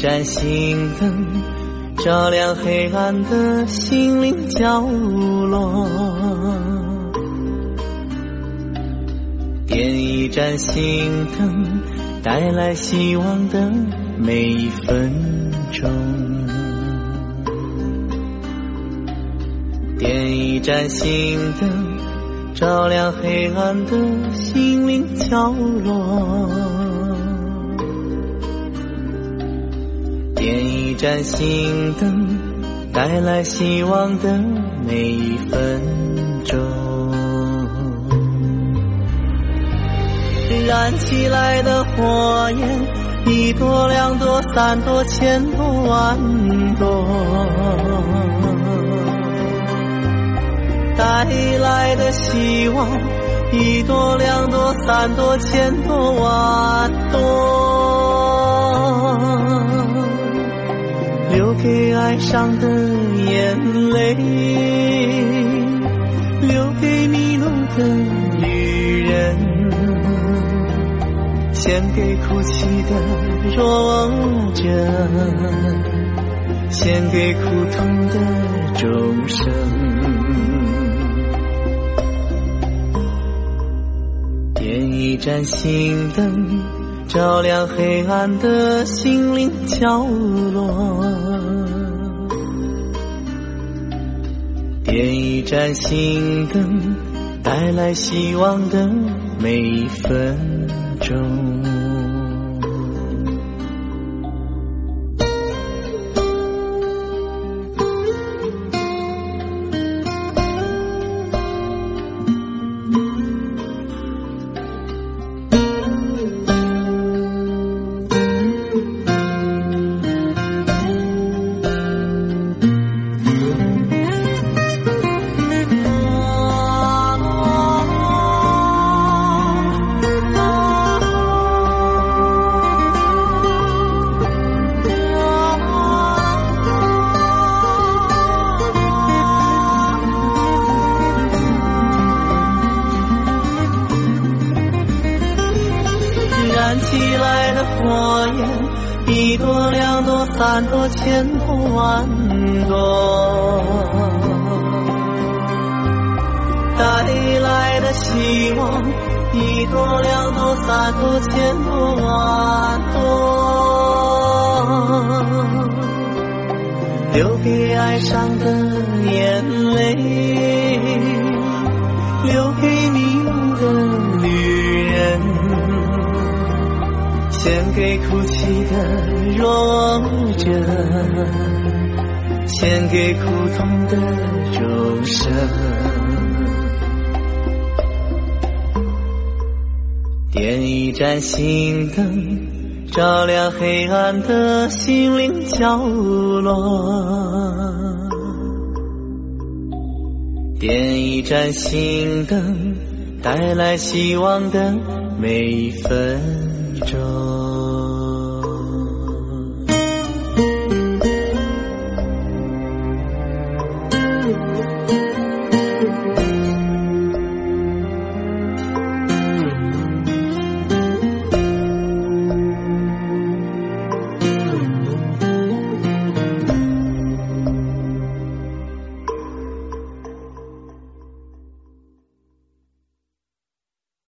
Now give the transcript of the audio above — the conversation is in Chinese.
盏心灯，照亮黑暗的心灵角落。点一盏心灯，带来希望的每一分钟。点一盏心灯，照亮黑暗的心灵角落。点一盏心灯，带来希望的每一分钟。燃起来的火焰，一朵两朵三朵千朵万朵，带来的希望，一朵两朵三朵千朵万朵，留给爱上的眼泪，留给迷路的旅人，献给哭泣的弱者，献给苦痛的众生。点一盏心灯，照亮黑暗的心灵角落。点一盏心灯，带来希望的每一分钟。燃起来的火焰，一朵两朵三朵千朵万朵，带来的希望，一朵两朵三朵千朵万朵，留给爱上的眼泪，留给迷路的旅人，献给哭泣的弱者，献给苦痛的众生。点一盏心灯，照亮黑暗的心灵角落。点一盏心灯，带来希望的每一分钟。